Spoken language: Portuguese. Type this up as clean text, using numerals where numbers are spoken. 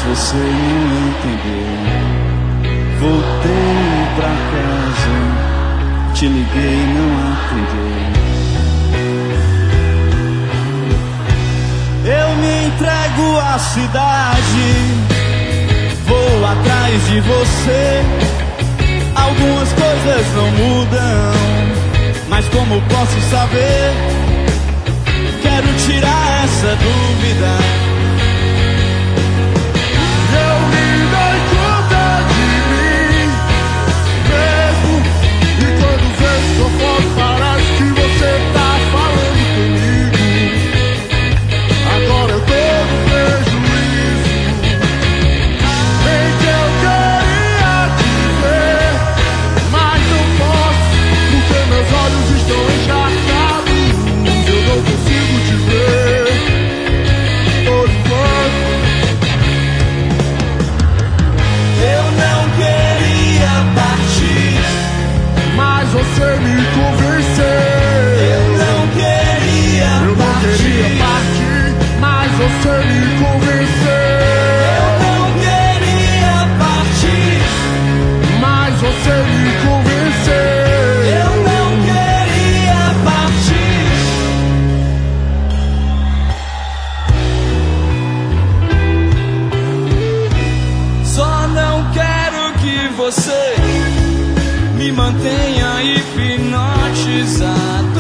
você não entendeu. Voltei pra casa, te liguei, não atendeu. Eu me entrego à cidade, vou atrás de você. Algumas coisas não mudam, mas como posso saber? Quero tirar essa dúvida. Eu me dou conta de mim mesmo, e quando vejo sua foto parece que você tá falando comigo. Agora eu tô no prejuízo, bem que eu queria te ver, mas não posso, porque meus olhos estão encharcados. Eu não consigo te ver por enquanto. Eu não queria partir, Mas você me convenceu. eu não queria Eu não partir. queria partir, mas você me convenceu. Eu não queria partir, Mas você me convenceu. eu não queria partir. Só não quero que você me mantenha hipnotizado.